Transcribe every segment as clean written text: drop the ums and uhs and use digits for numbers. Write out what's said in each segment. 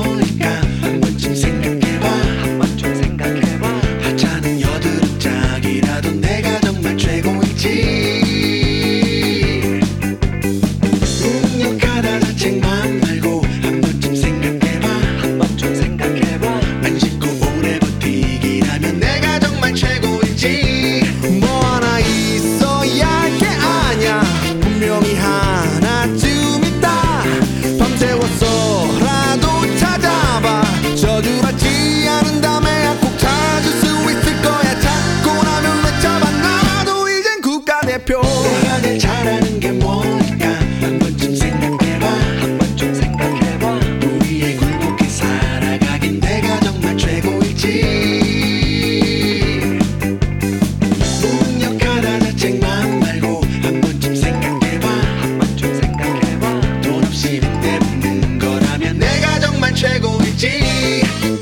뭘까 한 번쯤 생각해봐. 한 번쯤 생각해봐. 하찮은 여드름짝이라도 내가 정말 최고일지. 무능력하다 자책만 말고 한 번쯤 생각해봐. 한 번쯤 생각해봐. 안 씻고 오래 버티기라면 내가 정말 최고일지. 뭐 하나 있어야 할 게 아냐. 분명히 하나쯤 있다. 밤새워서라도 찾아봐. 저주받지 않은다면 꼭 찾을 수 있을 거야. 찾고 나면 외쳐봐. 나도 이젠 국가대표. 내가 제일 잘하는 게 뭘까 한 번쯤 생각해봐. 한 번쯤 생각해봐. 우리의 굴복해 살아가긴 내가 정말 최고일지. 무능력하다 자책만 말고 한 번쯤 생각해봐. 한 번쯤 생각해봐. 돈 없이 빈대 붙는 거라면 내가 정말 최고일지.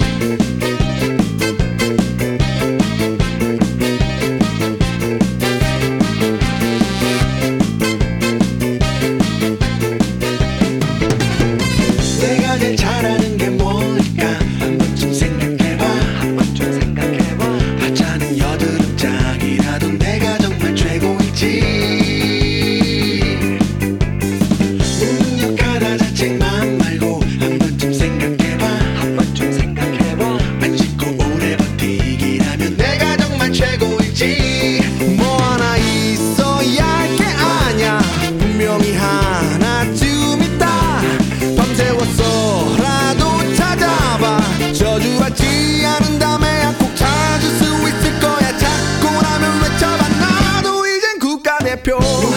내가 제일 잘하는 게 뭘까 한 번쯤 생각해봐. 한 번쯤 생각해봐. 하찮은 여드름짝이라도 내가 정말 최고일지. 무능력하다 자책만 말고 한 번쯤 생각해봐. 한 번쯤 생각해봐. 안 씻고 오래 버티기라면 내가 정말 최고일지. 뭐 하나 있어야 할 게 아냐. 분명히 하나쯤 있다. 밤새워서라도 찾아봐. 저주받지 않은다면 꼭 찾을 수 있을 거야. 찾고 나면 외쳐봐. 나도 이젠 국가대표.